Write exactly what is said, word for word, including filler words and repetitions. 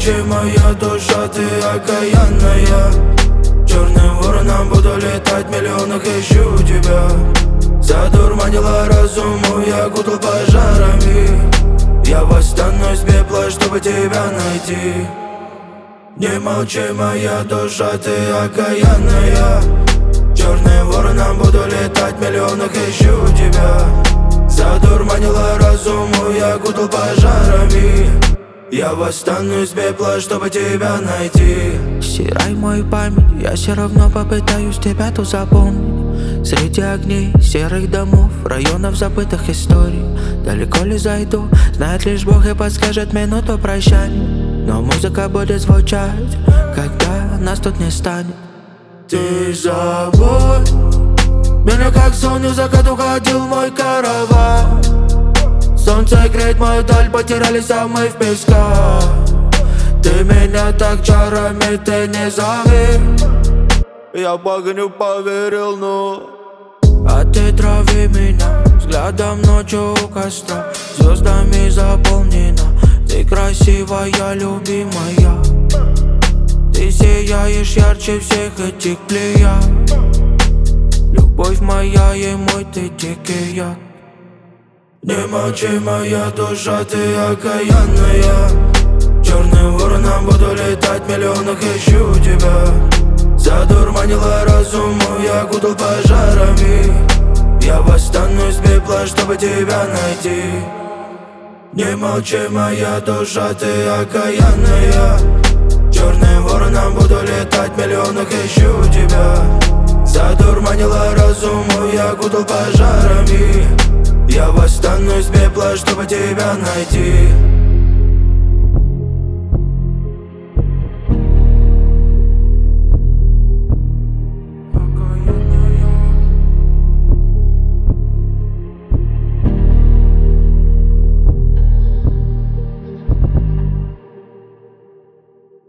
молчи, моя душа, ты окаянная. Черным вороном буду летать, в миллионах ищу тебя. Задурманила разум, я окутал пожарами. Я восстану из пепла, чтобы тебя найти. Не молчи, моя душа, ты окаянная. Черным вороном буду летать, в миллионах ищу тебя. Задурманила разум, я окутал пожарами. Я восстану из пепла, чтобы тебя найти. Стирай мою память, я все равно попытаюсь тебя тут запомнить. Среди огней серых домов, районов забытых историй. Далеко ли зайду, знает лишь Бог и подскажет минуту прощания. Но музыка будет звучать, когда нас тут не станет. Ты забудь меня, как сон, и закат уходил мой караван. Солнце греет мою даль, потерялись, а мы в песках. Ты меня так чарами, ты не зови. Я в огню поверил, ну а ты трави меня взглядом ночью у костра. Звездами заполнена, ты красивая, любимая. Ты сияешь ярче всех этих плеяд. Любовь моя и мой ты дикий яд. Не молчи, моя душа, ты окаянная. Черным вороном буду летать, в миллионах ищу тебя. Задурманила разум, я окутал пожарами. Я восстану из пепла, чтобы тебя найти. Не молчи, моя душа, ты окаянная. Черным вороном буду летать, в миллионах ищу тебя. Задурманила разум, я окутал пожарами. Я восстану из пепла, чтобы тебя найти.